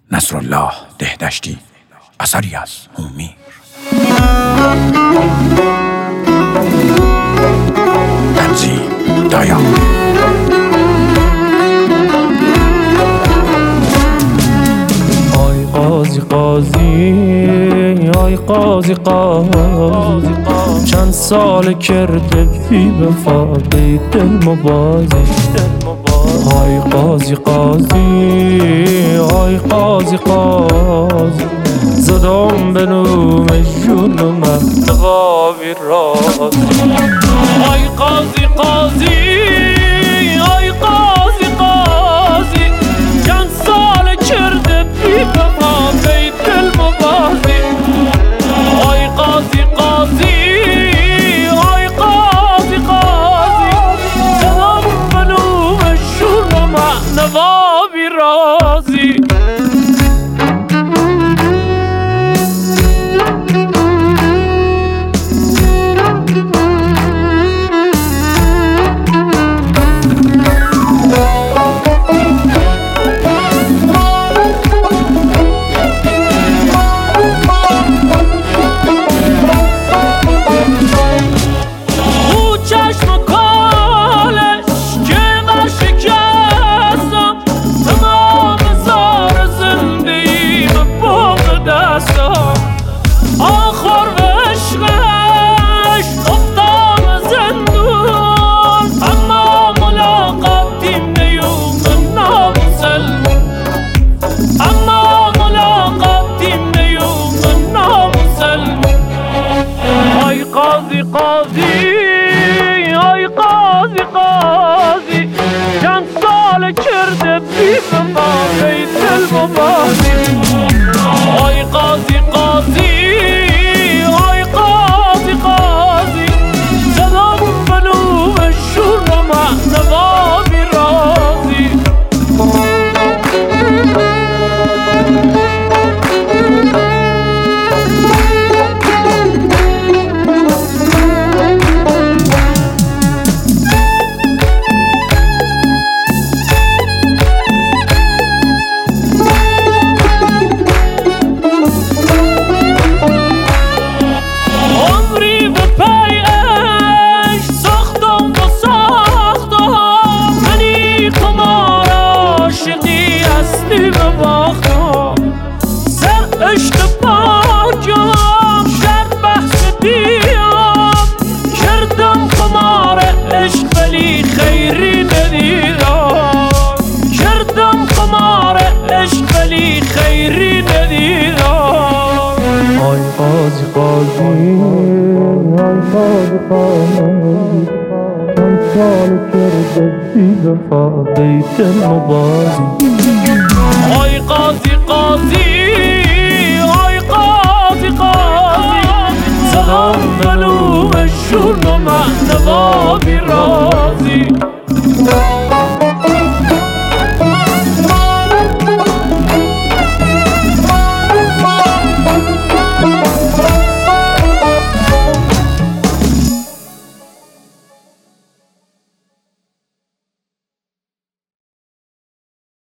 نصرالله دهدشتی، اثری از هومیر. تنظیم دایا. آی قاضی قاضی، آی قاضی قاضی، چند سال کرده بی وفا بیت المبازی. آی قاضی قاضی، آی قاضی قاضی، زدم به نوم جون و محتوای رازی. آی قاضی قاضی، آی قاضی قاضی، چند سال کرده بی وفا بیت المبازی. آی قاضی قاضی، آی قاضی قاضی، زدم به نوم جون و محتوای رازی. قاضی قاضی، آی قاضی قاضی، چند سال کرده بی وفا بیت المبازی. آی قاضی قاضی، آی قاضی قاضی، زدم به نوم شور و محتوای رازی. آی قاضی قاضی، آی قاضی قاضی، چند سال کرده بی وفا بیت المبازی. آی قاضی قاضی، آی قاضی قاضی، زدم به نوم جون و محتوای رازی.